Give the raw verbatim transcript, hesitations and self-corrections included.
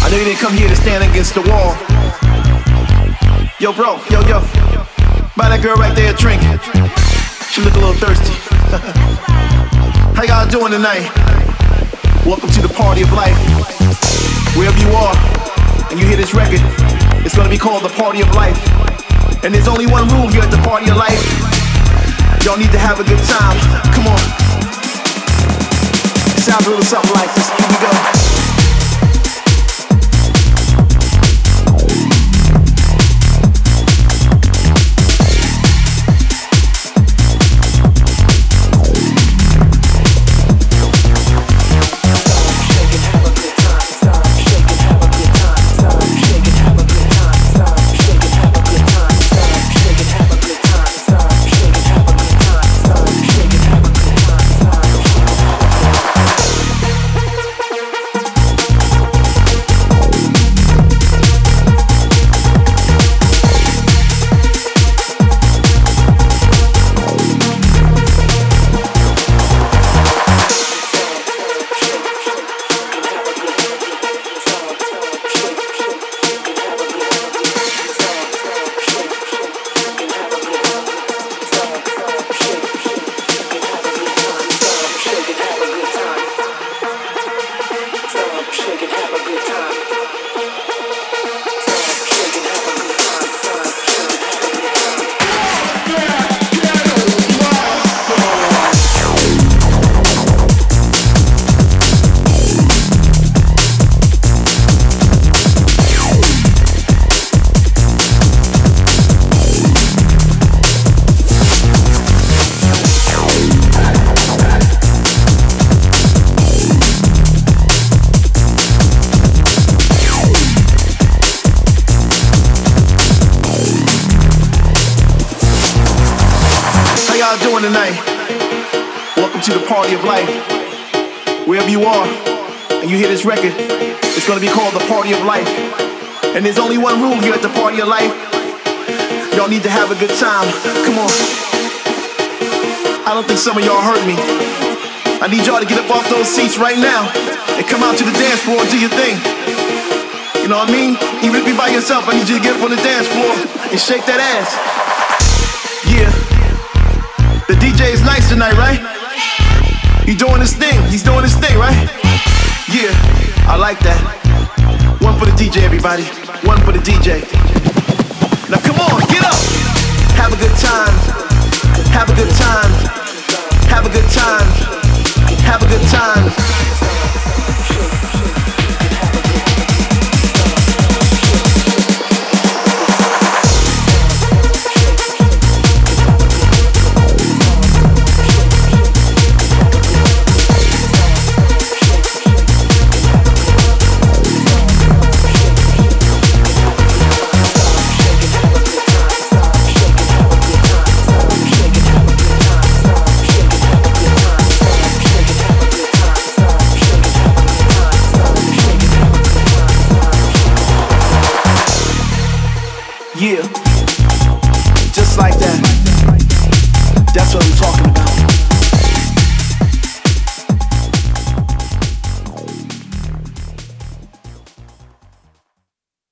I know you didn't come here to stand against the wall. Yo, bro, yo, yo. Buy that girl right there a drink. She look a little thirsty. How y'all doing tonight? Welcome to the party of life. Wherever you are, and you hear this record, it's gonna be called the party of life. And there's only one rule here at the party of life. Y'all need to have a good time. Come on. It sounds a little something like this. Here we go. Doing tonight? Welcome to the party of life. Wherever you are and you hear this record, it's gonna be called the party of life. And there's only one rule here at the party of life. Y'all need to have a good time. Come on. I don't think some of y'all heard me. I need y'all to get up off those seats right now and come out to the dance floor and do your thing. You know what I mean? Even if you're by yourself, I need you to get up on the dance floor and shake that ass. Yeah. The D J is nice tonight, right? He's doing his thing. He's doing his thing, right? Yeah, I like that. One for the D J, everybody. One for the D J. Now come on, get up. Have a good time. Have a good time. Have a good time. Have a good time. Yeah, just like that.